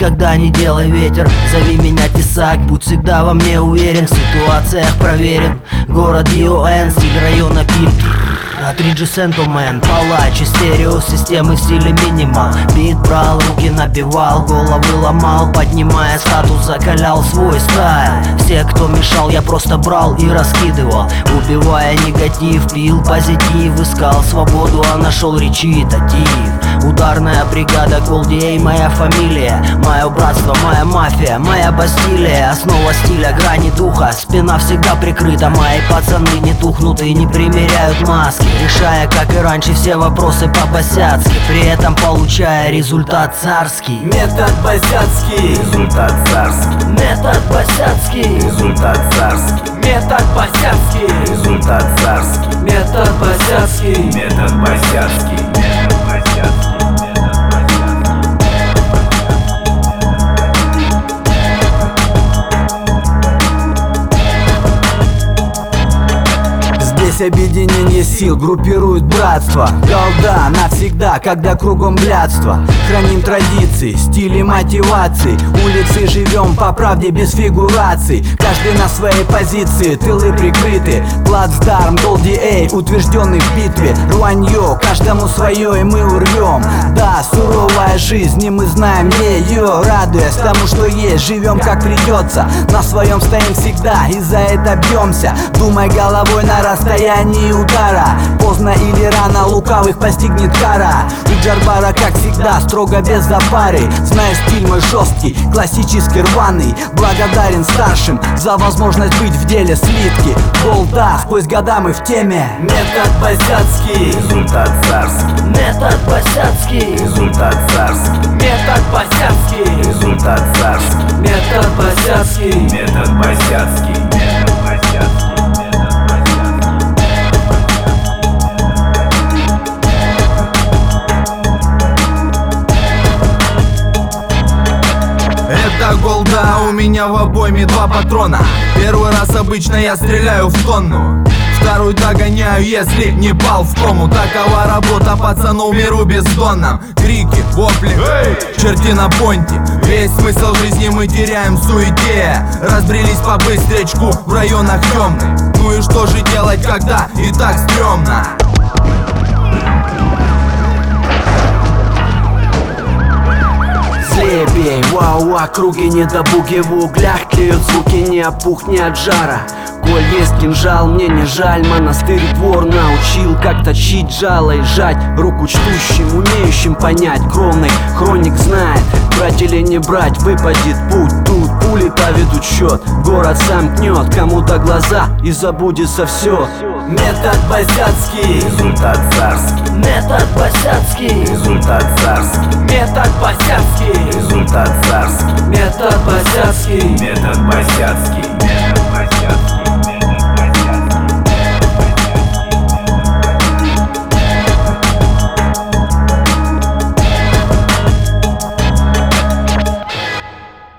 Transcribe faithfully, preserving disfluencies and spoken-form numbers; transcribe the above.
никогда не делай ветер. Зови меня Тесак, будь всегда во мне уверен. В ситуациях проверен. Город ю эн, стиль района Пип. От Риджи Сентумен, палач из стереосистемы в стиле минимал. Бит брал, руки набивал, головы ломал, поднимая статус, закалял свой стайл. Все, кто мешал, я просто брал и раскидывал, убивая негатив, пил позитив, искал свободу, а нашел речитатив. Ударная бригада Голдей, моя фамилия, мое братство, моя мафия, моя Бастилия. Основа стиля, грани духа, спина всегда прикрыта. Мои пацаны не тухнут и не примеряют маски, решая, как и раньше, все вопросы по-босяцки, при этом получая результат царский. Метод босяцкий, результат царский. Метод босяцкий, результат царский. Метод босяцкий, результат царский. Метод босяцкий, метод босяцкий. Метод босяцкий. Здесь объединение сил группирует братство. Голда навсегда, когда кругом блядство. Храним традиции, стили мотивации. Улицы живем по правде без фигураций. Каждый на своей позиции, тылы прикрыты. Плацдарм Голдей, утвержденный в битве. Рванье, каждому свое и мы урвем. Да, суровая жизнь, и мы знаем ее. Радуясь тому, что есть, живем как придется. На своем стоим всегда и за это бьемся. Думай головой на расстоянии удара. Поздно или рано лукавых постигнет кара. И Джарбара, как всегда, строго без запары. Зная стиль мой жесткий, классический, рваный. Благодарен старшим за возможность быть в деле слитки. Голда, сквозь года мы в теме. Метод босяцкий, результат царский. Метод босяцкий, результат царский. Метод босяцкий, результат царский. Метод босяцкий, метод босяцкий. Метод босяцкий. Это голда, у меня в обойме два патрона. Первый раз обычно я стреляю в тонну, второй догоняю, если не пал в кому. Такова работа пацанов в миру бездонном. Крики, вопли, черти на понте. Весь смысл жизни мы теряем в суете. Разбрелись по быстречку в районах темных. Ну и что же делать, когда и так стрёмно? Слепей, вау, округи не до буги. В углях тлеют звуки, не опухни от жара. Коль есть кинжал, мне не жаль. Монастырь двор научил, как точить жало и жать руку чтущим, умеющим понять. Кровный хроник знает, брать или не брать, выпадет путь. Тут пули поведут счет, город сомкнет кому-то глаза и забудется все. Метод босяцкий, результат царский. метод босяцкий, результат царский. метод босяцкий, результат царский. метод босяцкий, метод босяцкий.